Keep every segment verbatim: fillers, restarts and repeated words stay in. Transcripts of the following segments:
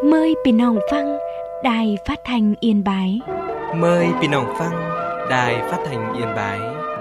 Mờiพี่น้องฟังđài phát thanh Yên Bái. Mời พี่น้องฟัง Đài Phát thanh Yên Bái.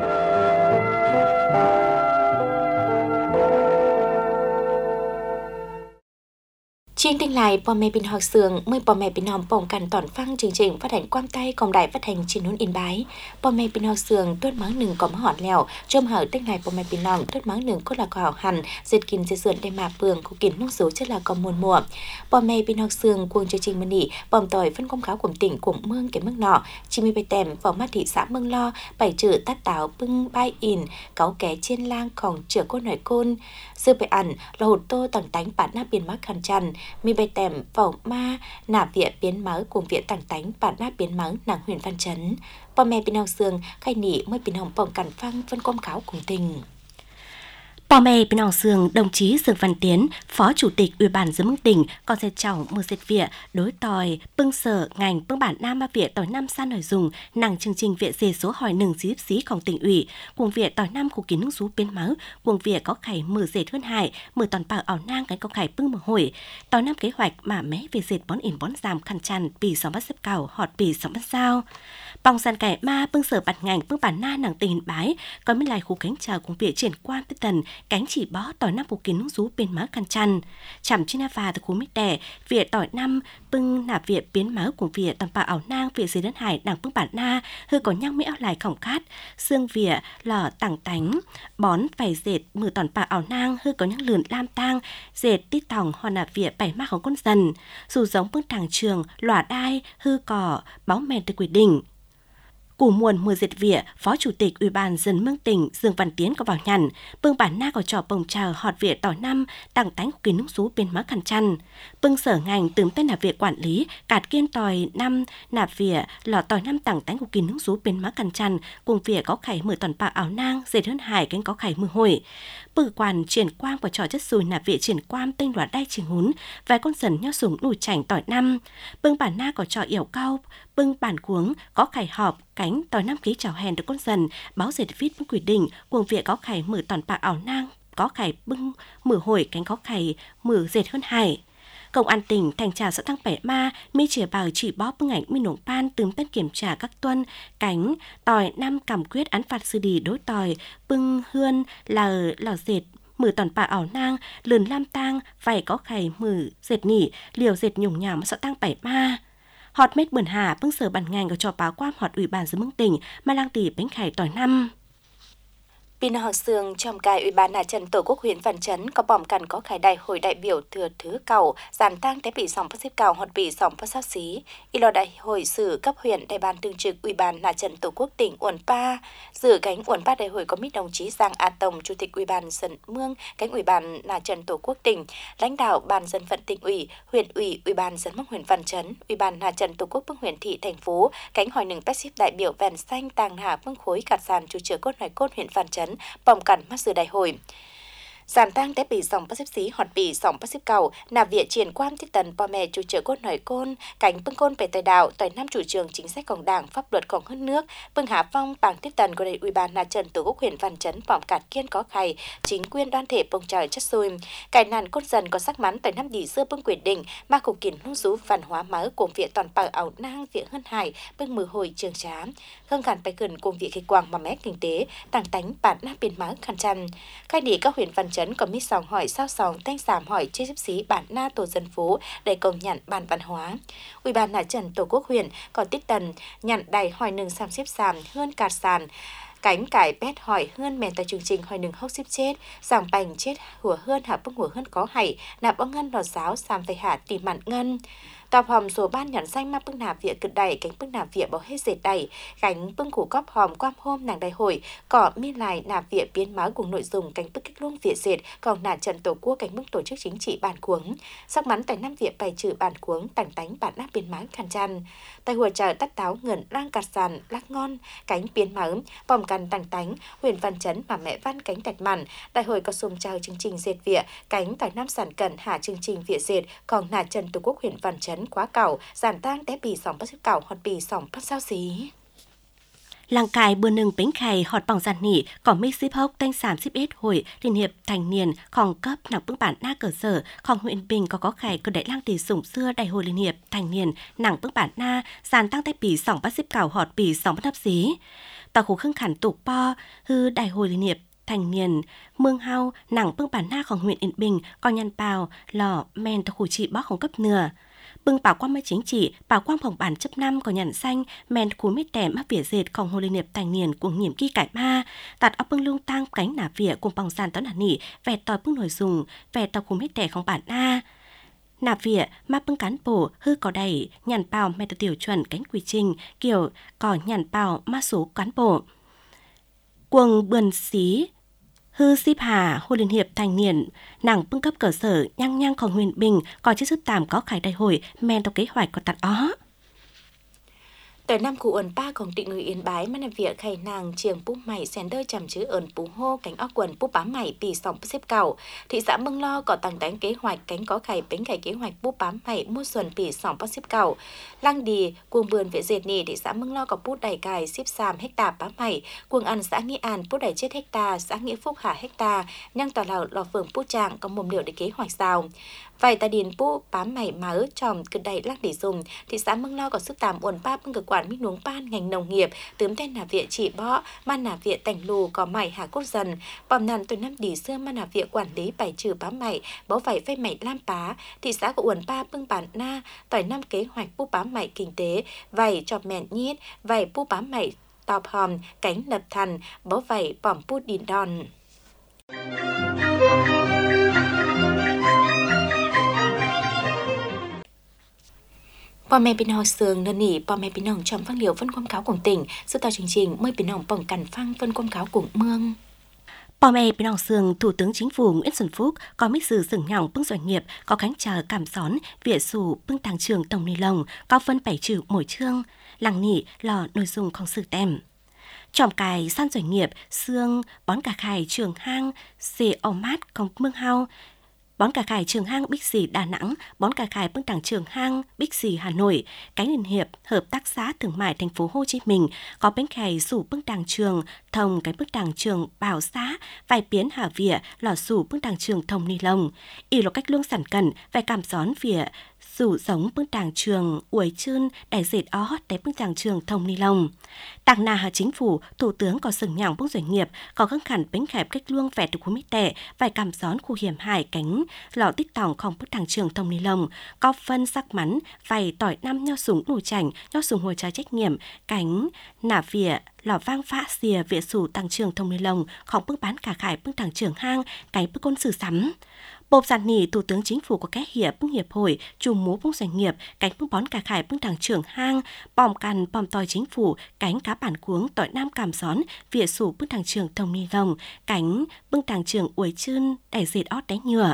Chương trình lạiพ่อแม่พี่น้องเสืองเมื่อพ่อแม่พี่น้องป้องกันตอนฟังจริงๆphát hànhความใต้กองđài phát hành trên núi Yên Bái พ่อแม่พี่น้องเสืองต้นไม้หนึ่งก็มาหอดแล้วชมหาตั้งนายพ่อแม่พี่น้องต้นไม้หนึ่งก็là có hảo hẳn dệt kín dệt sườnได้mà pường của kín nông số chất là có muôn mùa พ่อแม่พี่น้องเสืองcuồng chương trình mini bòm tỏi phân công kháo của tỉnh của mương cái mức nọ chỉ mi bay tèm vào mắt thị xã mương lo bảy chữ tát táo bưng bay in cáu ké trên lang còn chữa côn hỏi côn sư bệ ẩn là hột tô tầng tánh bản na biển mắc khăn chăn mi bay tèm vào ma nạp viện biến máu cùng viện tầng tánh bản na biến máu nàng huyền văn chấn พ่อแม่พี่น้องเสืองใครหนีเมื่อพี่น้องป้องกันฟังphân công kháo cùng tỉnhพ่อแม่พี่น้องเสือง đồng chí Dương Văn Tiến, Phó Chủ tịch Ủy ban Dân Mương tỉnh, còn dệt trọng mưa dệt viện đối tòi bưng sở ngành bưng bản nam ba viện tỏi năm san nội dùng nàng chương trình viện dệt số hỏi nừng xí xíของtỉnh ủy cùng viện tỏi năm khu kiến nước rú biến máu cùng viện có khải mưa dệt hơn hải mưa toàn bào ảo nang cái có khải bưng mưa hồi tỏi năm kế hoạch mà mé về dệt bón ỉn bón giảm khăn chăn bì sóng bắt xếp cào họt bì sóng bắt sao bong sàn cải ma bưng sở bạt ngành bưng bản na nàng tình bái có mấy lại khu cánh chào cùng viện triển quan tới tần cánh chỉ bó tỏi năm bộ kiến rú bên má khăn chăn chạm trên và từ khu mít đẻ viện tỏi năm bưng nạp viện biến máu của viện toàn bào ảo nang viện dưới đất hải đằng bưng bản na hơi có nhang mỹ áo lại khổng khát xương viện lò tảng tánh bón phải dệt mưa toàn bào ảo nang hơi có nhang lườn lam tang dệt tít tòng hoặc nạp viện bảy máของcon dần dù giống bưng thẳng trường lòa đai hư cỏ báo mèn từ quỷ đỉnh Củ muôn mưa dệt viện, Phó Chủ tịch Ủy ban Dân Mương tỉnh Dương Văn Tiến có vào nhằn, bưng bản na có trò bồng chào họt viện tỏi năm, tặng tánh kín nước rú bên má khăn chăn. Bưng sở ngành từng tên nạp viện quản lý, cạt kiên tỏi năm, nạp viện, lọ tỏi năm tặng tánh của kín nước rú bên má khăn chăn, cùng viện có khải mười toàn bạc áo nang, dệt hơn hải cánh có khải mưa hồi. Bự quản triển quang và trò chất sùi nạp viện triển quang tên đoạt đai trình hún, vài con sần nho sủng nụ chảnh tỏi năm. Bưng bản na có trò yểu cao, bưng bản cuống có khải họp, cánh tỏi năm ký chào hèn được con dần báo dệt viết bưng quỷ đỉnh cuồng viện có khải mở toàn bạc ảo nang có khải bưng mở hồi cánh có khải mở dệt hơn hải công an tỉnh thành trà xã Thăng Bẻ Ma mi chỉ bảo chỉ bó bưng ảnh mi nổng pan từng tên kiểm tra các tuân cánh tỏi năm cảm quyết án phạt xử lý đối tỏi bưng hươn là lò dệt mử toàn bạc ảo nang lườn lam tang phải có khải mử dệt nỉ liều dệt nhung nhảm xã Thăng Bẻ Ma họt mết bẩn hà bưng sở bản ngành có trò báo quam họt ủy ban dân mương tỉnh mà lang tỷ bánh khải tỏi năm Pin họ sương trong cài ủy ban Mặt trận Tổ quốc huyện Văn Chấn có bỏm cằn có khải đại hội đại biểu thừa thứ cầu giàn tang té bị sòng phát xếp cầu hoặc bị sòng phát sát xí y lo đại hội sử cấp huyện đại ban thường trực ủy ban Mặt trận Tổ quốc tỉnh Uẩn Pa dự cánh Uẩn Pa đại hội có mít đồng chí Giang A Tổng chủ tịch ủy ban dân mương cánh ủy ban Mặt trận Tổ quốc tỉnh lãnh đạo ban dân vận tỉnh ủy huyện ủy ủy ban dân mương huyện Văn Chấn ủy ban Mặt trận Tổ quốc huyện thị thành phố cánh hỏi nừng phát xếp đại biểu vèn xanh tàng hà phương khối cạt sàn chủ chứa cốt hải cốt huyện Văn Chấn bỏng cẩn mắt dự đại hội giàn tang té bị sòng bắt xếp xí họt bị sòng bắt xếp cầu nạp viện triển quan tích tần po mẹ chủ trợ cốt nổi côn cánh bưng côn về tài đạo tỏi năm chủ trương chính sáchของđảng pháp luậtของhơn nước bưng hạ phong bảng tích tần của đại ủy ban Mặt trận Tổ quốc huyện Văn Chấn bỏng cạt kiên có khải chính quyền đoàn thể bông trời chất xui cải nàn cốt dần có sắc mắn tỏi năm đỉ xưa bưng quyền đỉnh mà khủng kiến nung rú văn hóa máu cùng viện toàn bảo ảo nang viện hơn hải bưng mưa hồi trường trá hương khản bài gần cùng viện khai quang mà mét kinh tế tàng tánh bản na biên máu khăn chăn khai đi các huyện Văn Chấn có mít sòng hỏi sao sòng thanh giảm hỏi chế xếp xí bản na tổ dân phố để công nhận bản văn hóa ủy ban Mặt trận Tổ quốc huyện còn tích tần nhận đầy hỏi nừng sàm xếp sàm hơn cạt sàn cánh cải pét hỏi hơn mèn tại chương trình hỏi nừng hốc xếp chết giảm bành chết hùa hơn hạ bưng hùa hơn có hảy nạp băng ngân lọt giáo sàm phải hạ tìm mặn ngân tòa hòm số ban nhận danh ma bưng nạp viện cực đẩy cánh bưng nạp viện bảo hết dệt đẩy cánh bưng củ cóp hòm quam hôm nàng đại hội cỏ mi lại nạp viện biến máu cùng nội dung cánh bưng kích luông viện dệt còn nạp trận tổ quốc cánh bưng tổ chức chính trị bản cuống sắc mắn tại năm viện bày trừ bản cuống tảng tánh bản nắp biến máu khăn chăn tại hùa chợ tắt táo ngẩn lang cạt sàn lắc ngon cánh biến máu bòm cằn tảng tánh huyện Văn Chấn mà mẹ văn cánh tạch mặn đại hội có xung trao chương trình dệt viện cánh tại năm sản cẩn hạ chương trình viện dệt còn nạp trận tổ quốc huyện Văn Chấn quá cầu giàn tang té bì sòng bắt xếp cầu hoặc bì sòng bắt sao xí Làng cài bữa nừng bánh khay họt bằng giàn nỉ có mấy ship hốc tanh sám ship ít hội liên hiệp thành niên khòng cấp nặng bưng bản na cơ sở khòng huyện Bình có có khải cơ đại lang tỷ sủng xưa đại hội liên hiệp thành niên nặng bưng bản na sàn tăng tay bì sòng bắt ship cào họt bì sòng bắt hấp xí tàu khổ khưng khản tục po hư đại hội liên hiệp thành niên mương hao nặng bưng bản na khòng huyện Yên Bình có nhăn bào lò men tàu khổ trị bó không cấp nửa bưng bảo quan mới chính trị bảo quan phòng bản chấp năm có nhận xanh men cú mít tẻ mắc vỉa dệtของhội liên hiệp thành niên của nhiệm kỳ cải ma tạt ốc bưng lung tăng cánh nả vỉa cùng bằng sàn tấn hẳn nỉ vẹt tòi bưng nổi dùng vẹt tàu cú mít tẻของbản na nả vỉa mà bưng cán bổ hư có đầy nhàn bào mẹ tiểu chuẩn cánh quy trình kiểu có nhàn bào ma số cán bổ quần bườn xí hư ship hà hội liên hiệp thành niên nàng bưng cấp cơ sở nhang nhangของhuyện Bình có chiếc sức tạm có khải đại hội men theo kế hoạch có tạt ó Tới năm cụ ẩn baของtị người Yên Bái mà là việc khai nàng trường búp mày sen đơ chầm chữ ẩn bú hô cánh óc quần búp bám mày bì sòng xếp cầu thị xã Mương Lo có tăng đánh kế hoạch cánh có khải bánh khải kế hoạch búp bám mày mua xuân bì sòng bắt xếp cầu lăng đi cuồng vườn vệ dệt nỉ thị xã Mương Lo có bút đầy cài xếp sàm hecta bám mày cuồng ăn xã Nghĩa An bút đầy chết hecta xã Nghĩa Phúc hà hecta nhang tòa lào lò phường bút tràng có mồm liệu để kế hoạch rào vài ta điền bút bám mày mà ớt tròm cực đầy lăng để dùng thị xã Mương Lo có sức tạm uẩn ba bưng cực quản mít nuống ban ngành nông nghiệp tướm tên nà viện chỉ bó man nà viện tành lù có mày hà cốt dần bòm nàn từ năm đỉ xưa man nà viện quản lý bài trừ bám mày bó vảy phê mày lam pá thị xã của uẩn ba bưng bản na tỏi năm kế hoạch bút bám mày kinh tế vảy chọp mẹn nhít vảy bút bám mày tọp hòm cánh lập thần bó vảy bòm bút đìn đònพ่อแม่พี่น้องเสืองเนินหนีพ่อแม่พี่น้องชมฟังเหลียวphânความcáo của tỉnh sự tạo chương trình mờiพี่น้องป้องกันฟังphânความcáo của mương พ่อแม่พี่น้องเสืองThủ tướng Chính phủ Nguyễn Xuân Phúc có mấy sự sừng nhỏng bưng doanh nghiệp có cánh chờ cảm xón vỉa sủ bưng tàng trường tổng ni lồng có phân bảy chữ mỗi chương làng nỉ lò nội dung không sự tem tròm cài san doanh nghiệp xương bón cà khải trường hang xì ổ mát công mương hao bón cà khải trường hang Bích Xì Đà Nẵng, bón cà khải bưng tàng trường hang Bích Xì Hà Nội, cái liên hiệp hợp tác xã thương mại thành phố Hồ Chí Minh có bánh khải sủ bưng tàng trường thông cái bưng tàng trường Bảo Xã, vài biến Hà Vỉa lò sủ bưng tàng trường thông ni lông, y là cách luông sản cần vài cảm gión vỉa sủ giống bưng tàng trường uổi chưn đại dệt ó để bưng tàng trường thông ni lông. Tàng nà hà chính phủ thủ tướng có sừng nhỏng bưng doanh nghiệp có găng khẳng bánh khải cách luông vẹt được khu mỹ tệ vài cảm gión khu hiểm hại cánh lò tích tòng không bưng tàng trường thông ni lông có phân sắc mắn vài tỏi năm nho súng nổ chảnh nho súng hồi trái trách nhiệm cánh nả vỉa lò vang phá xìa vỉa sủ tàng trường thông ni lông không bưng bán cả khải bưng tàng trường hang cái bưng côn sử sắm Bộp giản nỉ Thủ tướng Chính phủ có các hiệp bưng hiệp hội, chùm mũ bưng doanh nghiệp, cánh bưng bón cà khải bưng tàng trưởng hang, bòm cằn bòm tòi chính phủ, cánh cá bản cuống tỏi nam cảm gión, vỉa sủ bưng tàng trưởng thông ni lông, cánh bưng tàng trưởng uổi chưn, đẩy dệt ót đáy nhựa.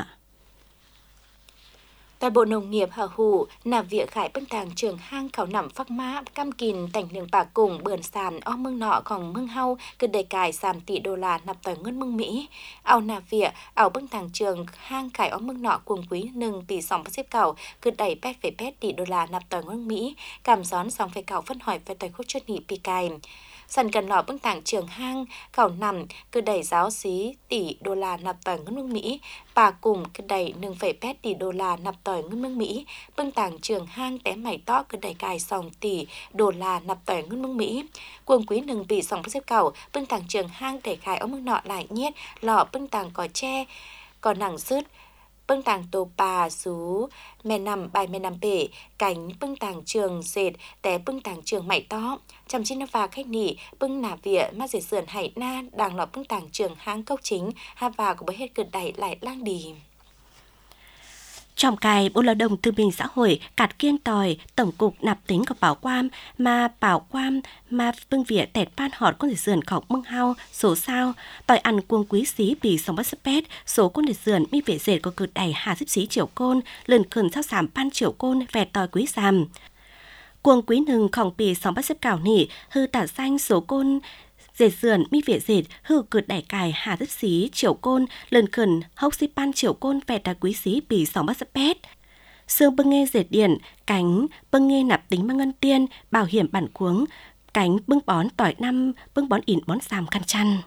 Tại Bộ Nông nghiệp Hà Hủ, nà viện khải bưng tàng trường hang khảo nằm phắc mã, cam kìn, tành đường bạc cùng, bườn sàn, o mương nọ, còn mương hau, cực đầy cải, sàn tỷ đô la nạp tỏi ngân mương Mỹ. Ảo nà viện, ảo bưng tàng trường hang khải o mương nọ cùng quý nừng tỷ sòng bắt xếp cảo, cực đầy pét phê pét tỷ đô la nạp tỏi ngân Mỹ, cảm gión sòng phê cảo phân hỏi về tỏi khúc chất nị pi cài. Sàn cần lò bưng tàng trường hang khảo nằm cứ đẩy giáo xí tỷ đô la nạp tỏi ngân nước Mỹ bà cùng cứ đẩy nâng phẩy pét tỷ đô la nạp tỏi ngân nước Mỹ bưng tàng trường hang té mày to cứ đẩy cài sòng tỷ đô la nạp tỏi ngân nước Mỹ cuồng quý nâng bị sòng xếp cầu bưng tàng trường hang để khai ở mức nọ lại nhiết lò bưng tàng có tre còn nặng rứt bưng tàng tô bà rú mẹ nằm bài mẹ nằm bể cánh bưng tàng trường dệt té bưng tàng trường mày to chăm chín và khách nỉ bưng nà vỉa má dệt sườn hải na đang lọ bưng tàng trường hang cốc chính ha và của bấy hết cực đẩy lại lang đi. Trong cài Bộ Lao động Thương binh Xã hội cạt kiên tòi tổng cục nạp tính của bảo quam mà bảo quam mà bưng vỉa tẹt ban họt con dệt sườn khóc mưng hao số sao tòi ăn cuồng quý xí bì sòng bắt spét số con dệt sườn mi vệ dệt có cực đẩy hà xíp xí triệu côn lần khẩn sao sảm pan triệu côn vẹt tòi quý sàm cuồng quý nừng khổng bì sòng bắt xếp cảo nỉ hư tả xanh số côn dệt sườn mi vệ dệt hư cực đẩy cài hà rất xí triệu côn lần khẩn hốc xí pan triệu côn vẹt đá quý xí bì sòng bắt spét xương bưng nghe dệt điện cánh bưng nghe nạp tính mang ngân tiên bảo hiểm bản cuống cánh bưng bón tỏi năm bưng bón ỉn bón xàm khăn chăn.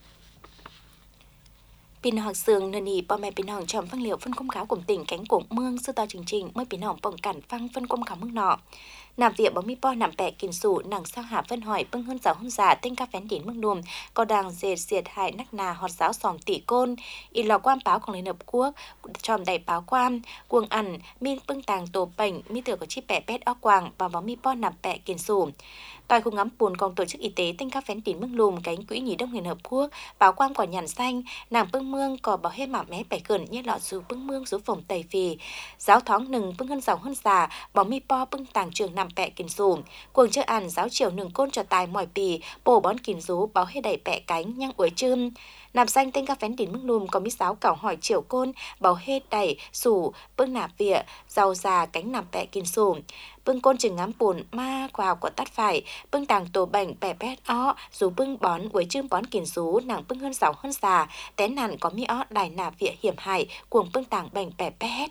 Pin học sường nền ý bò mẹ pin hỏng chọn phân liệu phân công cáo của tỉnh cánh cổng mương sư tao chương trình mới pin hỏng bỏng cản phăng phân công cáo mương nọ. Nằm việc bóng mi po nằm bẹ kín sủ nằng sao hạ phân hỏi bưng hơn giáo hơn giả tên ca phén đến mương đùm có đàng dệt diệt hại nắc nà họt giáo sòng tỷ côn y lò quan báoของLiên Hợp Quốc tròm đầy báo quan cuồng ẩn min bưng tàng tổ bệnh mi tựa có chi bẹ pét óc quàng và bóng mi po nằm bẹ kín sủ. Tại khu ngắm bùn còn tổ chức y tế tinh các phén tín mương lùm cánh quỹ nhì đông Liên Hợp Quốc báo quang quả nhàn xanh nàng bưng mương có bảo hết mạ mé bảy cẩn như lọ dù bưng mương dù phòng tẩy phì giáo thoáng nừng bưng hơn dòng hơn già bảo mi po bưng tàng trường nằm bẹ kín dù cuồng chơi ăn giáo chiều nừng côn cho tài mỏi pì bổ bón kín rú báo hết đẩy bẹ cánh nhang uế chưm nằm xanh tinh các phén tín mương lùm có mi giáo cảo hỏi chiều côn bảo hết đẩy sủ bưng nạp vịa giàu già cánh nằm bẹ kín sủ bưng côn chừng ngắm bùn ma quào của tắt phải bưng tàng tổ bệnh bẻ bét ó dù bưng bón uế chưm bón kín rú nàng bưng hơn giàu hơn già té nàn có mi ó đài nạp vịa hiểm hại cuồng bưng tàng bệnh bẻ bét.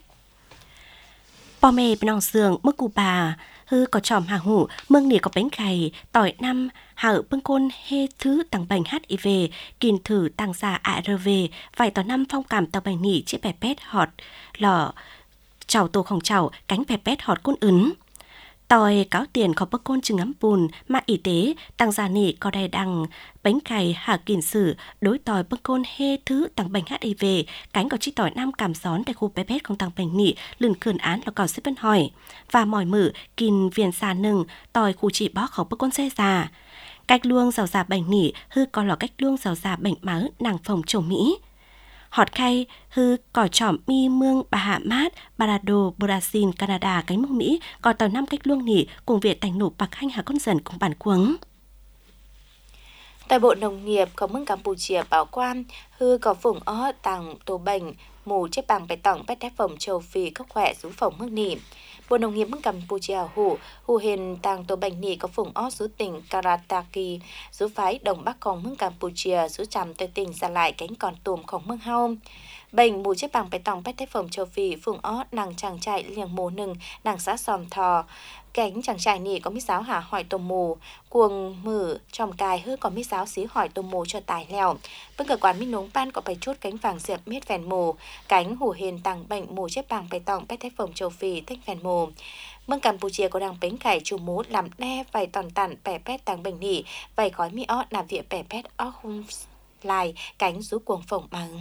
Bò mẹ bên nòng sườn mức cụ bà hư có tròm hà hủ mương nỉ có bánh khày tỏi năm hở bưng côn hê thứ tăng bệnh hát i vê kìn thử tăng giả a rờ vê vài tỏ năm phong cảm tăng bệnh nỉ chiếc bẻ bét họt lò chảo tổ không chảo cánh bẻ bét họt côn ứng tỏi cáo tiền có bức côn chừng ngắm bùn mà y tế tăng giả nỉ có đài đằng bánh khày hạ kìn sử đối tỏi bức côn hê thứ tăng bệnh hát i vê cánh có chi tỏi năm cảm gión tại khu bẻ bét không tăng bệnh nỉ lươn khườn án là cỏ xếp bên hỏi và mỏi mử kìn viền xà nừng tỏi khu chỉ bó khẩu bức côn xe già cách luông rào già bệnh nỉ hư còn là cách luông rào già bệnh máu nàng phòng trổ Mỹ họt khay hư cỏ trỏm mi mương bà hạ mát Barado Brazil Canada cánh mương Mỹ có tàu năm cách luông nỉ cùng việc thành nụ bạc hanh hà con dần cùng bản cuống. Tại Bộ Nông nghiệp có mương Campuchia báo quan hư có vùng ó tàng tổ bệnh mù chết bằng bày tỏng bét đép phòng châu Phi các khỏe rú phòng mương nỉ. Bộ Nông nghiệp mương Campuchia hủ hù hiền tàng tổ bệnh nỉ có vùng ó rú tỉnh Karataki rú phái đồng bắcของmương Campuchia rú chằm tới tỉnh ra lại cánh còn tùmของmương hao. Bệnh mù chết bằng bày tỏng bét đép phòng châu Phi vùng ó nàng chàng chạy liềng mồ nừng nàng xã xòm thò cánh chàng trai nỉ có mít giáo hả hỏi tôm mù cuồng mử tròm cài hư có mít giáo xí hỏi tôm mù cho tài lèo bưng cả quán mít núng pan có bày chút cánh vàng diệp miết phèn mù cánh hủ hiền tàng bệnh mù chết bằng bày tòng bét thép phòng châu Phi thanh phèn mù mương Campuchia có đang bánh cải chủ mú làm đe vài tòn tản bẻ pét tàng bệnh nỉ vài gói mi ót làm vịa bẻ pét ót hung lại cánh rú cuồng phồng mắng.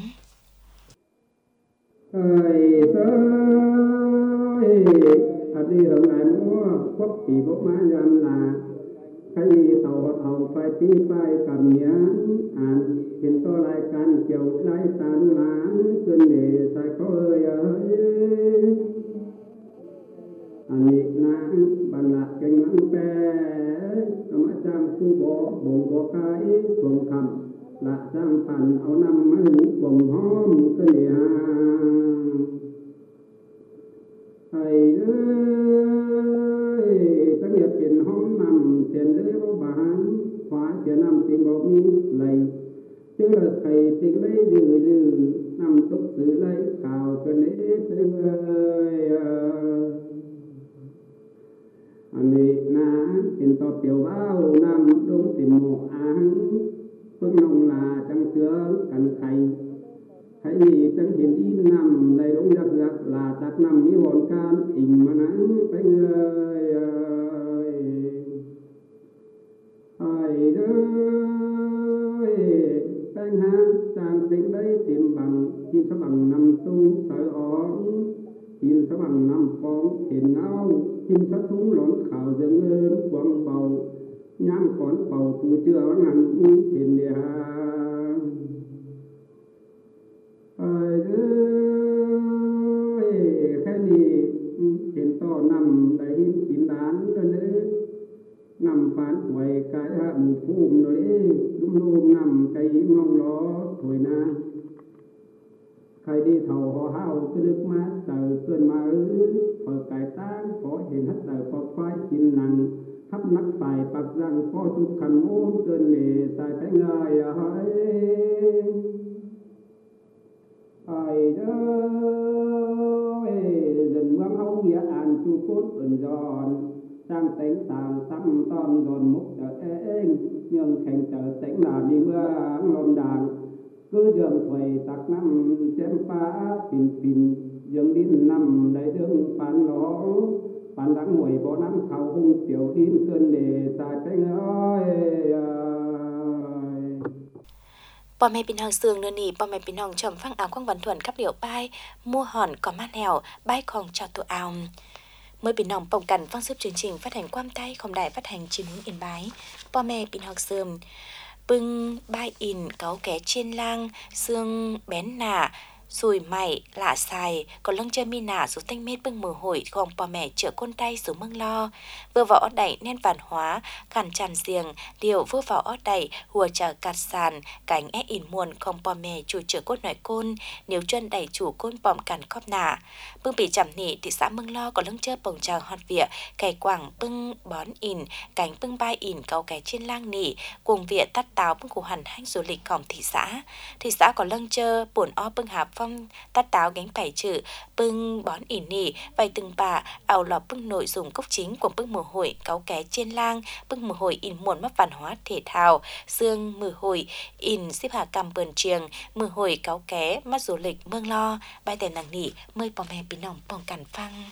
Hãy đi hưởng lại múa quốc tỷ bốc má dân là khai tàu hậu phải tí phải cầm nhá án hiện to lại can chiều lại tàn lá cơn để sai có ơi ơi anh nhị na bàn lạc kinh lăng pe cầm trang khu bộ bộ bộ cái cùng cầm là trang phần áo năm mấy cùng hóm cơn để thầy ơi tất nghiệp tiền hóm nằm tiền lưới bố bán khóa tiền năm tiền bố mi lấy chứ là thầy tiền lấy dư dư nằm túc xử lấy khảo cái lễ thầy ơi anh ấy na tiền to tiểu bao năm đúng tiền một án phương nông là trăng tướng cần thầy hãy vì chẳng hiện đi nằm đầy đúng giặc giặc là tạc nằm như hồn can hình mà nắng phải ơi ơi ơi canh hát sang tính đấy tìm bằng chim sao bằng năm tung sợi ón chim sao bằng năm phong hiền ngao chim sao súng lón khảo dâng ơn quăng bầu nhang con bầu tu chưa ngăn y hiền địa ơi ơi cái gì hiện to nằm đầy chín đán rồi đấy nằm phán quầy cái hạ một phùm rồi đấy lúc lúc nằm cái mong nó thôi na khai đi thầu họ hao cái nước mát từ cơn mà ứ ở cải tán có hiện hết đời có khoai chín nặng khắp nắp phải bạc răng có chút khăn môn cơn nề xài cái ngài ơi ơi ơi dần vang hông nghĩa an chu cốt ẩn giòn trang tính tàng tâm ton dồn mục trở ên nhưng thành trở tính là đi mưa lom đàng cứ dường thầy tạc năm chém phá pin pin dường đinh năm đại đương phán nó phán đáng ngồi bỏ nắng khảo hung tiểu đinh cơn đề tại cánh ơi Bò mẹ bình hằng sương nơ nì bò mẹ bình hằng trầm phăng áo quang văn thuần cấp liệu bay mua hòn có mát hẻo bay không cho tụ áo mới bình hằng bồng cằn vang giúp chương trình phát hành quam tay không đại phát hành trên núi Yên Bái bò mẹ bình hằng sương bưng bay in cáu ké trên lang xương bén nà sùi mày lạ xài còn lưng chơi mi nà số thanh mết bưng mờ hội gom bò mẹ chữa côn tay xuống mưng lo vừa vào ót đẩy nên văn hóa khăn tràn riêng điều vừa vào ót đẩy hùa chờ cạt sàn cánh é in muôn không bò mẹ chủ chữa cốt nội côn nếu chân đẩy chủ côn bòm cằn cóp nà bưng bị chậm nị thị xã mưng lo còn lưng chơi bồng tràng hot vỉa cày quảng bưng bón in cánh bưng bay in cáu cái trên lang nỉ cùng vỉa tắt táo bưng của hẳn hành du lịch cổng thị xã thị xã còn lưng chơi buồn o bưng hạp phong tát táo gánh phải chữ bưng bón ỉ nỉ vài từng bà ảo lọp bưng nội dung cốc chính của bưng mùa hội cáu ké trên lang bưng mùa hội in muôn mắt văn hóa thể thao xương mùa hội in xếp hạ cầm bờn triềng mùa hội cáu ké mắt du lịch mương lo bài tèm nàng nỉ mơi bò mẹ bí nòng bòng cằn phăng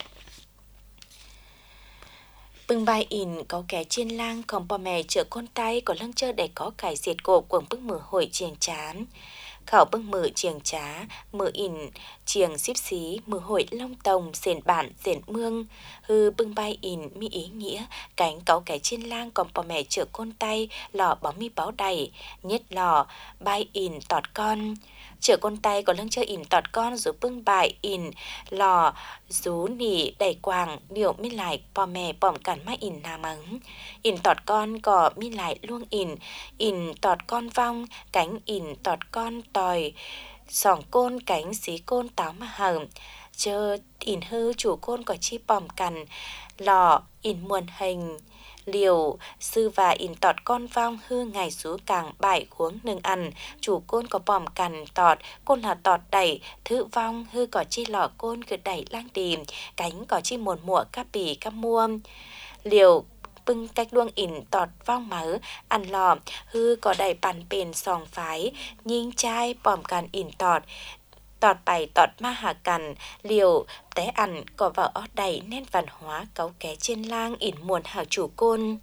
bưng bài in có ké trên lang còn bò mẹ chữa con tay có lăng chơ để có cải diệt cổ quần bưng mùa hội triềng chán khảo bưng mờ chiềng trá mờ in chiềng xíp xí mờ hội long tồng sền bản sền mương hư bưng bay in mi ý nghĩa cánh cáu cái trên lang còn bò mẹ chở côn tay lò bó mi báo đầy nhất lò bay in tọt con chở con tay có lưng chơi in tọt con rồi bưng bài in lò rú nỉ đẩy quàng điều mi lại bò mẹ bỏm cản má in nà mắng in tọt con có mi lại luông in in tọt con vong cánh in tọt con tòi sòng côn cánh xí côn táo mà hầm chơ in hư chủ côn có chi bỏm cằn lò in muôn hình liều sư và in tọt con vong hư ngày sú càng bại huống nương ăn chủ côn có bòm cằn tọt côn là tọt đẩy thứ vong hư có chi lọ côn cứ đẩy lang tìm cánh có chi một mùa cắp bì cắp mua liều bưng cách luông in tọt vong mớ ăn lò hư có đẩy bàn bền sòng phái nhinh chai bòm cằn in tọt tọt bài tọt ma hà cằn liều té ăn có vào ót đầy nên văn hóa cáu ké trên lang in muôn hào chủ côn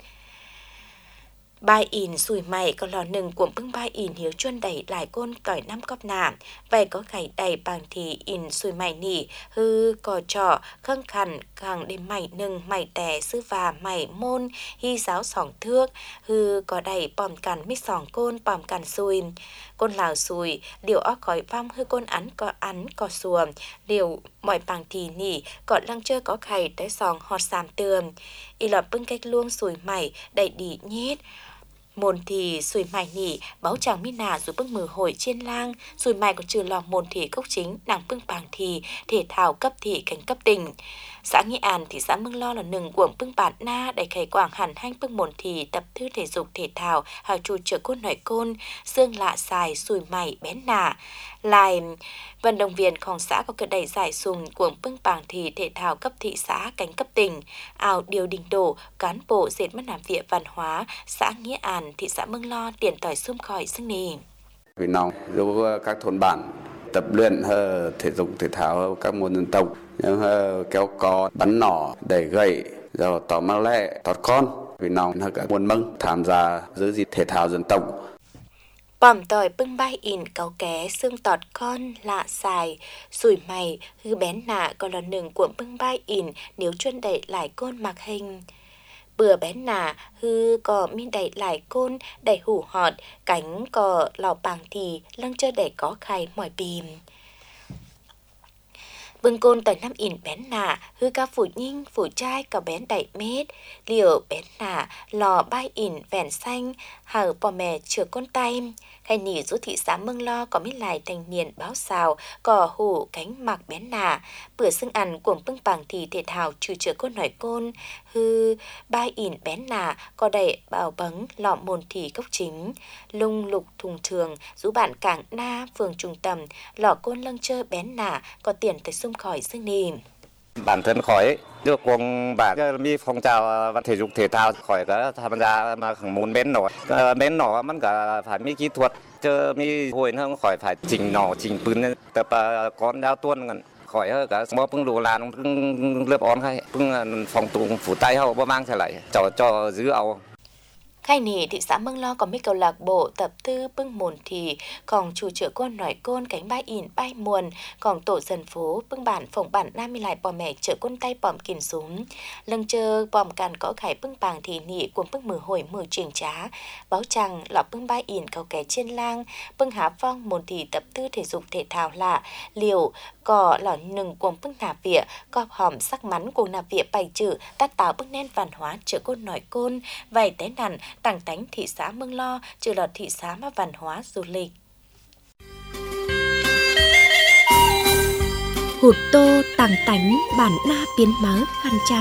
bài in sùi mày có lò nừng cuộn bưng bài in hiếu chuân đẩy lại côn tỏi năm cóp nà vậy có gảy đầy bằng thì in sùi mày nỉ hư cò trọ khâng khẩn càng đêm mày nừng mày tè sư và mày môn hy giáo sòng thước hư có đầy bòm cằn mít sòng côn bòm cằn sùi côn lào sùi điều óc khói vong hư côn ăn có ăn có xùa điều mọi bằng thì nỉ có lăng chơi có khảy tới sòng hot sàm tường y lọt bưng cách luông sùi mày đẩy đi nhít môn thì sùi mày nỉ báo chàng mi nà rồi bưng mờ hội trên lang sùi mày còn trừ lò môn thì cốc chính nàng bưng bàng thì thể thao cấp thị cảnh cấp tỉnh xã Nghĩa An thị xã Mương Lo là nừng cuộn bưng bản na đầy khải quảng hẳn hanh bưng môn thì tập thư thể dục thể thao hào chủ trợ côn nội côn xương lạ xài sùi mày bén nà lại vận động viênของxã có cơ đẩy giải sùng cuộn bưng bảng thì thể thao cấp thị xã cảnh cấp tỉnh ảo điều đình đổ cán bộ dệt mất làm việc văn hóa xã Nghĩa An thị xã Mương Lo tiền tỏi sum khỏi xưng nì vì nào giúp các thôn bản tập luyện thể dục thể thao các môn dân tộc như kéo co bắn nỏ đẩy gậy rồi tỏ ma lẹ tọt con vì nào các môn mông tham gia giữ gìn thể thao dân tộc bòm tỏi bưng bay in cáu ké xương tọt con lạ xài sùi mày hư bén nạ còn là nừng cuộn bưng bay in nếu chuyên đẩy lại côn mặc hình bừa bén nà hư có mi đẩy lại côn đẩy hủ họt cánh có lò bàng thì lăng chơi đẩy có khai mỏi bìm bưng côn tỏi năm in bén nà hư ca phủ nhinh phủ trai có bén đẩy mết liều bén nà lò bay in vẻn xanh hở bò mè chừa côn tay hay nỉ rú thị xã Mương Lo có mít lại thành niên báo xào cò hủ cánh mặc bén nà bữa xưng ăn cuồng bưng bằng thì thể thao trừ chữa côn nội côn hư bay in bén nà có đẩy bảo bấng lọ mồn thì cốc chính lung lục thùng thường rú bạn cảng na phường trung tâm lọ côn lăng chơ bén nà có tiền tới xung khỏi xưng nì bản thân khỏi được cuồng bảnมีphong trào văn thể dục thể thao khỏiก็ธรรมดามาขังมูลเม้นหนอเม้นหนอมันก็ผ่านมีกีthuậtเจอมีหวยทั้งkhỏi phải chỉnh nỏ chỉnhปืนแต่ปconดาวต้นกันkhỏiก็บ่เพิ่งดูลานเพิ่งเลือบออนให้เพิ่งphòng tù phủ tayเฮาบ่mangเท่าไหร่cho cho giữเอา Khai nỉ thị xã Mương Lo có mấy câu lạc bộ tập tư bưng mồn thì còn chủ chữa con nổi côn cánh bay ỉn bay muồn còn tổ dân phố bưng bản phòng bản nam mi lại bò mẹ chữa côn tay bòm kìm súng lưng chơ bòm càn có khải bưng bàng thì nỉ cuồng bưng mừ hồi mừ trình trá báo chẳng lọ bưng bay ỉn cầu kẻ trên lang bưng há vong mồn thì tập tư thể dục thể thao lạ liều cỏ lọ nừng cuồng bưng nà vỉa cọp hòm sắc mắn cuồng nà vỉa bày chữ tát táo bưng nen văn hóa chữa côn nổi côn vầy té nằn tàng tánh thị xã Mương Lo trừ lọt thị xã mà văn hóa du lịch. Hụt tô tàng tánh bản na biến mớ khăn chăn.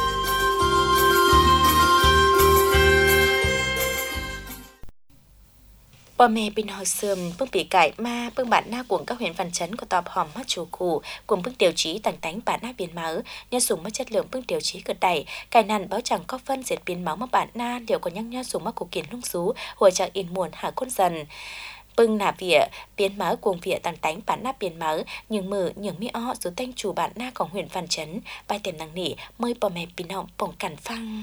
Bò mẹ bên hồi sườm bưng bị cải ma bưng bản na cuồng các huyện văn chấn của tọp hòm mắt chủ cụ cuồng bưng tiêu chí tàng tánh bản na biến máu nhân dùng mất chất lượng bưng tiêu chí cực đẩy cải nằn báo chẳng có phân diệt biến máu mà bản na đều có nhăng nho dùng mắt của kiến lung xú hồi chẳng in muồn hạ côn dần bưng nà vỉa biến máu cuồng vỉa tàng tánh bản na biến máu nhưng mờ nhưng mi o số tên chủ bản naของhuyện văn chấn bài tiền năng nỉ mời bò mẹ bên họng bổng cản phăng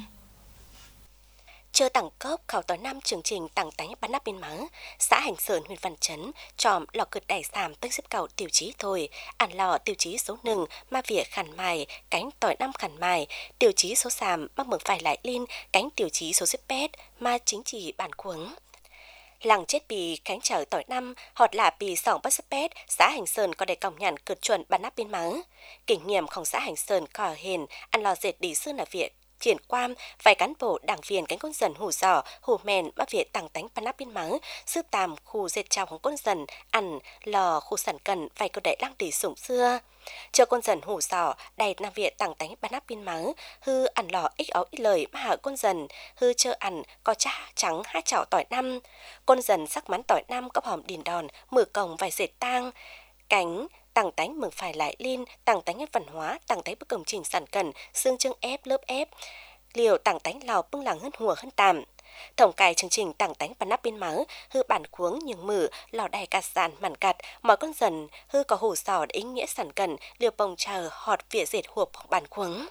Chờ tặng cốc khảo tỏi năm chương trình tặng tánh bán nắp biên mắng, xã Hành Sơn huyện Văn Chấn chòm lò cực đẩy giảm tới xếp cầu tiêu chí thôi, ăn lò tiêu chí số nừng ma vỉa khẩn mài, cánh tỏi năm khẩn mài, tiêu chí số sàm mắc mừng phải lại lên, cánh tiêu chí số xếp pét ma chính chỉ bản cuống. Làng chết bì cánh chở tỏi năm, họt là bì sòng bắt xếp pét, xã Hành Sơn có để còng nhàn cực chuẩn bán nắp biên mắng. Kinh nghiệmของxã Hành Sơn cỏ hền, ăn lò dệt đi xưa là việc triển quan vài cán bộ đảng viên cánh con dần hủ giò hủ mèn bắt việc tàng tánh pan áp biên mắng sư tàm khu dệt tràoของcon dần ăn lò khu sản cần vài câu đại lăng tỷ sủng xưa chờ con dần hủ giò đầy nam viện tàng tánh pan áp biên mắng hư ăn lò ít áo ít lời mà hở con dần hư chờ ăn có cha trắng hai chảo tỏi năm con dần sắc mắn tỏi năm có hòm đìn đòn mở cổng vài dệt tang cánh tàng tánh mừng phải lại lên tàng tánh nhất văn hóa tàng tánh bức công trình sản cần xương chương ép lớp ép liều tàng tánh lào bưng làng hơn hùa hơn tạm tổng cài chương trình tàng tánh và nắp biên máu hư bản cuống nhường mử lò đài cạt sàn màn cạt mọi con dần hư có hủ sò ý nghĩa sản cần liều bồng chờ họt vỉa dệt hộp bản cuống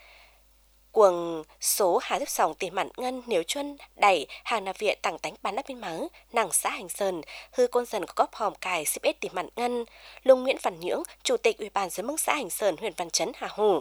cuồng số hà tiếp sòng tiền mặn ngân nếu chuân đẩy hàng nạp viện tặng tánh bán nắp biên máu nàng xã Hành Sơn hư con dần có góp hòm cài xếp ít tiền mặn ngân lung Nguyễn Văn Nhưỡng chủ tịch ủy ban dân mức xã Hành Sơn huyện Văn Chấn Hà Hủ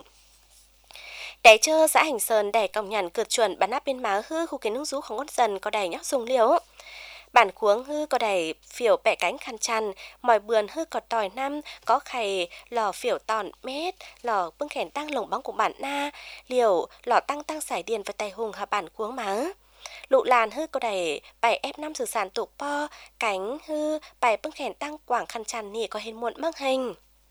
để chơi xã Hành Sơn để công nhận cực chuẩn bán nắp biên máu hư khu kiến nung rúของcon dần có đầy nhóc dùng liếu bản cuống hư có đầy phiểu bẻ cánh khăn chăn mỏi bườn hư có tỏi năm có khay lò phiểu tòn mét lò bưng khèn tăng lồng bóng của bản na liều lò tăng tăng sải điền và tay hùng hà bản cuống má lụ làn hư có đầy bài ép năm sử sản tụ po cánh hư bài bưng khèn tăng quảng khăn chăn nỉ có hình muộn mắc hình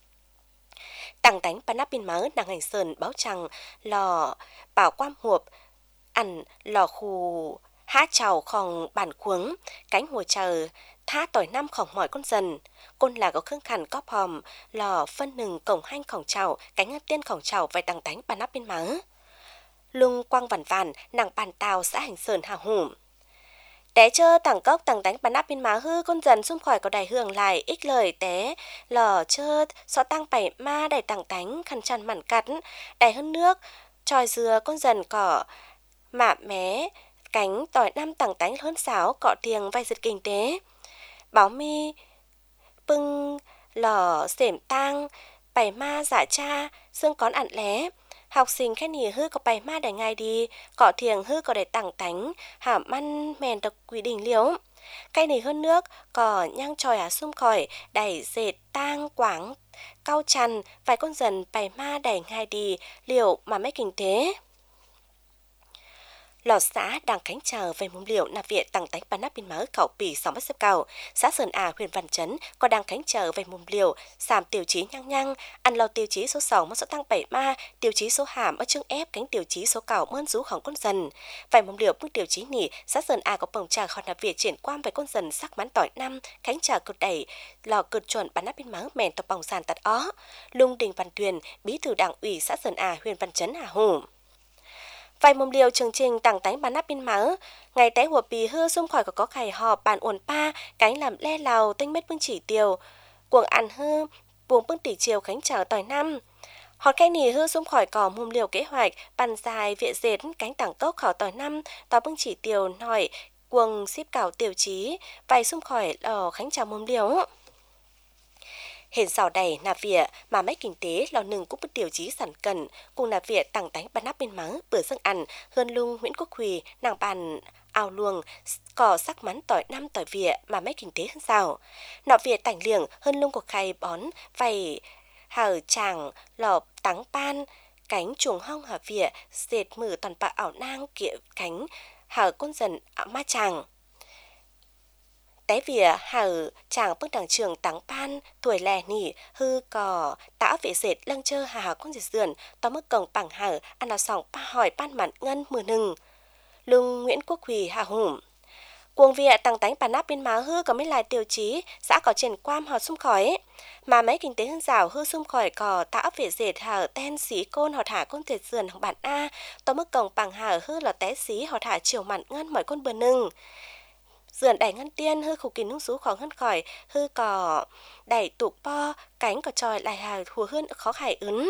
tặng tánh bán nắp biên máu nàng Hành Sơn báo chẳng lò bảo quam huộp ăn lò khu há chàoของbản cuống cánh hồ chờ tha tỏi nămของmọi con dần côn là có khương khăn có hòm lò phân nừng cổng hanhของchào cánh ngân tiênของchào vài tàng tánh bàn nắp biên máu lung quang vằn vằn nàng bàn tàu xã Hành Sơn Hà Hủ té chơ tàng cốc tàng tánh bàn nắp biên máu hư con dần xung khỏi có đầy hưởng lại ích lời té lò chơ xó tăng bảy ma đầy tàng tánh khăn chăn mặn cắt đầy hơn nước tròi dừa con dần cỏ mạ mé cánh tỏi năm tàng tánh hơn sáo cọ tiền vay giật kinh tế báo mi bưng lò xẻm tang bảy ma giả cha xương con ặn lé học sinh khen nhì hư có bảy ma để ngay đi cọ thiềng hư có để tàng tánh hàm ăn mèn độc quy định liếu cây này hơn nước cỏ nhang tròi à xung khỏi đẩy dệt tang quảng cao chăn vài con dần bảy ma đẩy ngay đi liều mà mấy kinh tế lò xã đang cánh chờ về mông liệu nạp viện tăng tánh bản nắp biên mớ khẩu bì sóng bắt xếp cầu. Xã Sơn À huyện Văn Chấn có đang cánh chờ về mông liệu giảm tiêu chí nhăng nhăng, ăn lò tiêu chí số sáu mất số tăng bảy ma, tiêu chí số hàm ở chương ép cánh tiêu chí số cầu mơn rú khổng con dần. Về mông liệu mức tiêu chí nỉ, xã Sơn À có bồng trà khỏi nạp viện triển quan về con dần sắc mắn tỏi năm, cánh chờ cực đẩy, lò cực chuẩn bản nắp biên mớ mèn tập bồng sàn tạt ó. Lung Đình Văn Tuyền, bí thư đảng ủy xã Sơn À huyện Văn Chấn Hà Hùng. Vài mồm liều chương trình tặng tánh bán nắp biên máu, ngày té hùa bì hư xung khỏi có có khải họp bàn uồn pa, cánh làm le lào tinh mết bưng chỉ tiêu, cuồng ăn hư, buông bưng tỷ chiều khánh chờ tỏi năm. Họt cái nì hư xung khỏi có mồm liều kế hoạch, bàn dài viện dệt cánh tặng cốc khỏi tỏi năm, tỏi bưng chỉ tiêu nổi, cuồng xếp cảo tiêu chí, vài xung khỏi ở khánh chờ mồm liều. Hiện giàu đầy nạp viện mà mấy kinh tế lò nừng cũng bất tiêu chí sản cần cùng nạp viện tặng tánh bán nắp bên mắng bữa dân ăn hơn lung Nguyễn Quốc Huy nàng bàn ao luồng cỏ sắc mắn tỏi năm tỏi viện mà mấy kinh tế hơn giàu nọ viện tảnh liệng hơn lung của khay bón vầy hở chàng lò tắng pan cánh chuồng hong hả viện dệt mử toàn bạ ảo nang kia cánh hở con dần ảo ma chàng. Té vỉa hở chàng bước đảng trường tắng pan tuổi lẻ nỉ hư cò tã vệ dệt lăng chơ hà hà con dệt dườn tao mức cổng bằng hở ăn nào sòng pa hỏi pan mặn ngân mưa nừng lung Nguyễn Quốc Huy hà hùng cuồng vỉa tăng tánh bản nắp biên má hư có mấy lại tiêu chí xã có trên quam họ xung khỏi mà mấy kinh tế hơn rào hư xung khỏi cò tã vệ dệt hở ten xí côn họ thả con dệt dườn bản a tao mức cổng bằng hở hư là té xí họ thả chiều mặn ngân mọi con bờ nừng dườn đẩy ngân tiên hư khủ kín nung sú khó hơn khỏi hư cò đẩy tụ po cánh cò tròi lại hà hùa hơn khó khải ứng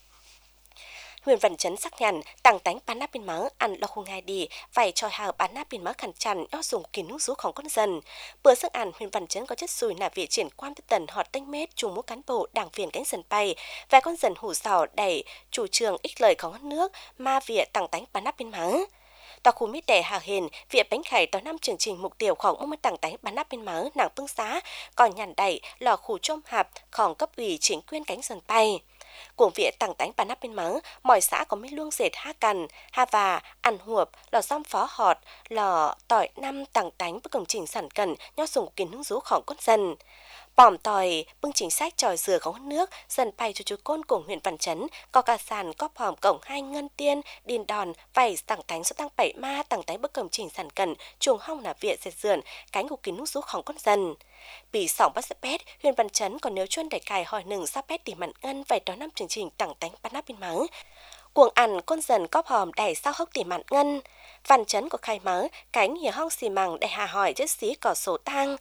huyện Văn Chấn xác nhận tặng tánh bán nắp biên mớ ăn lo khung hai đi phải tròi hà bán nắp biên mớ khẩn chằn do dùng kín nung súของcon dần bữa sức ăn huyện Văn Chấn có chất xùi nạp viện triển quan tới tần họt tênh mết trùng mũ cán bộ đảng viên cánh dần bay và con dần hủ sào đẩy chủ trường ích lời có nước ma viện tặng tánh bán nắp biên mớ tòa khu mít đẻ hà hền viện bánh khải tòa năm chương trình mục tiêu khoảng một tặng tánh bán nắp bên máu nàng phương xá còn nhàn đẩy lò khu trôm hạp khoảng cấp ủy chính quyền cánh dần bay cuồng viện tặng tánh bán nắp bên máu mọi xã có mấy luông dệt ha cằn ha và ăn huộp lò xăm phó họt lò tỏi năm tặng tánh với công trình sản cần nho dùng kiến hứng rú khoảng con dần bỏm tỏi bưng chính sách tròi dừa có nước dần bay cho chú côn cùng huyện Văn Chấn có cả sàn có hòm cổng hai ngân tiên điền đòn vảy tặng tánh số tăng bảy ma tặng tánh bức công trình sản cần chuồng hong nạp viện dệt dườn cánh của kín nút rúของcon dần bị sỏng bắt sếp pét huyện Văn Chấn còn nếu chuyên để cài hỏi nừng sắp pét tỉ mặn ngân vài đó năm chương trình tặng tánh bắt nắp bên máu cuồng ăn con dần có hòm đẩy sao hốc tỉ mặn ngân Văn Chấn của khai mớ cánh hiểu hong xì mằng để hà hỏi chất xí cỏ số tang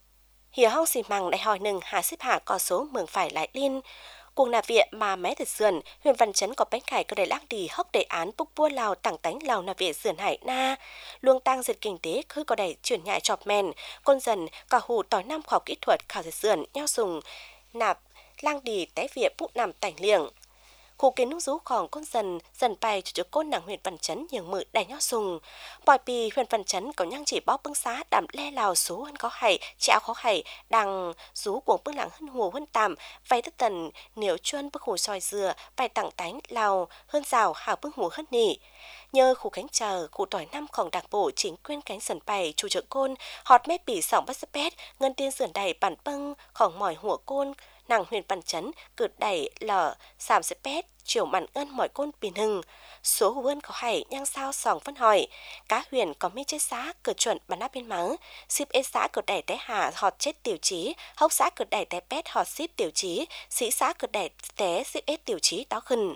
hiểu hong xì mằng đại hỏi nừng hà xếp hạ có số mường phải lại liên cuồng nạp viện mà mé thật sườn huyện Văn Chấn có bánh khải có đầy lắc đi hốc đề án búc bua lào tặng tánh lào nạp viện sườn hải na luông tăng diệt kinh tế khứ có đầy chuyển nhại chọp men con dần cả hủ tỏi năm khoa kỹ thuật khảo diệt sườn nhau dùng nạp lang đi té viện bụng nằm tảnh liệng khu kiến nung rúของcon dần dần bay cho chỗ côn nàng huyện Văn Chấn nhường mự đầy nhau sùng bòi pì huyện Văn Chấn có nhang chỉ bóp bưng xá đạm le lào số hơn có hầy chảo khó hầy đằng rú cuồng bưng lặng hơn hồ hơn tạm vay tất tần nếu chuyên bức hồ soi dừa vay tặng tánh lào hơn rào hào bưng hồ hơn nỉ nhờ khu cánh chờ khu tỏi nămของđảng bộ chính quyền cánh dần bay chủ trợ côn họt mép bỉ sòng bắt sếp pét ngân tiên sườn đầy bản bưngของmỏi hùa côn nàng huyện Văn Chấn cử đẩy lở sàm sếp pét chiều mặn ngân mọi côn pin hừng số huân có hay nhang sao sòng phân hỏi cá huyền có mi chết xã cử chuẩn bán áp bên mắng ship ế xã cử đẩy té hà họt chết tiểu chí hốc xã cử đẩy té pét họt ship tiểu chí sĩ xã cử đẩy té ship ế tiểu chí đó khẩn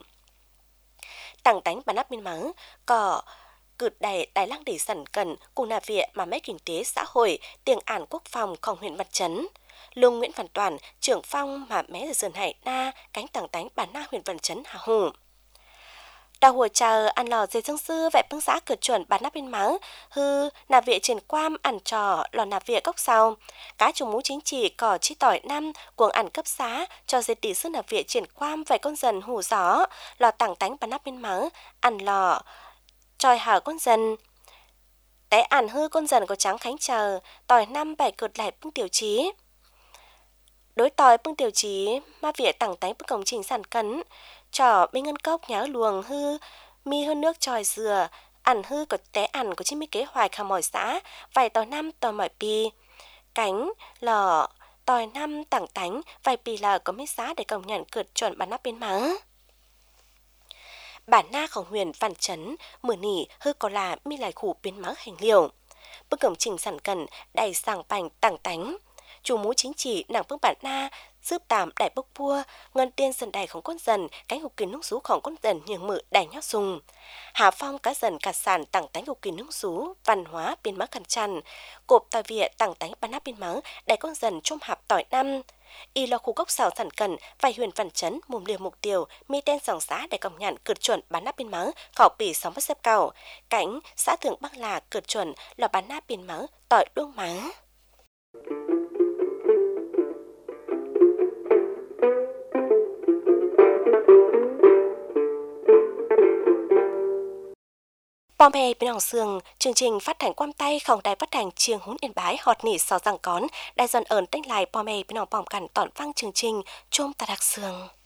tặng tánh bán áp bên mắng có cử đẩy đài lăng để sẵn cần cùng nạp viện mà mấy kinh tế xã hội tiền ản quốc phòngของhuyện Văn Chấn Lung Nguyễn Văn Toàn, trưởng phong mà mé dần hải na, cánh tặng tánh bản na huyện Văn Chấn hà hùng. Đào hùa chờ ăn lò dây dương sư vẹp bưng xã cử chuẩn bán nắp bên máu, hư nạp viện trên quam ăn trò lò nạp viện gốc sau. Cá trùng mũ chính trị cỏ chi tỏi năm, cuồng ăn cấp xá, cho dây tỷ sư nạp viện trên quam vài con dần hù gió, lò tặng tánh bán nắp bên máu, ăn lò, tròi hở con dần. Té ăn hư con dần có trắng khánh chờ, tỏi năm bảy cột lại bưng tiểu chí. Đối tỏi bưng tiểu chí mà viện tặng tánh bưng công trình sản cấn trò bên ngân cốc nháo luồng hư mi hơn nước tròi dừa ảnh hư có té ảnh của chiếc mi kế hoài khả mỏi xã, vài tỏi năm tỏi mỏi pi. Cánh lò tỏi năm tảng tánh, vài pi là có mấy xã để công nhận cượt chuẩn bản nắp bên má. Bản na khổng huyền văn chấn, mưa nỉ hư có là mi lại khủ biến má hành liều. Bức cổng trình sản cần, đầy sàng bành tảng tánh. Chủ mũ chính trị nàng bước bản na, giúp tạm đại bốc vua, ngân tiên dần đầy khổng con dần, cánh hục kỳ nung xú khổng con dần nhường mự đầy nhót dùng. Hà phong cá dần cả sản tảng tánh hục kỳ nung xú, văn hóa biên má khẩn chăn, cộp tà vịa tảng tánh bán nắp biên má, đầy con dần trong hạp tỏi năm. Y là khu gốc xào sản cần, vài huyền văn chấn, mùm liều mục tiêu, mi tên dòng xã để công nhận cượt chuẩn bán nắp biên má, khảo bì sáu mất xếp cao. Cánh xã thượng Bắc là cượt chuẩn là bán nắp biên má, tỏi đuông má. Bò mè bên hồng sương, chương trình phát thanh quam tay không đài phát thanh chiêng hún yên bái họt nỉ sáu răng cón, đài dần ơn đánh lại bò mè bên hồng bỏng cằn tọn vang chương trình chôm ta đặc sương.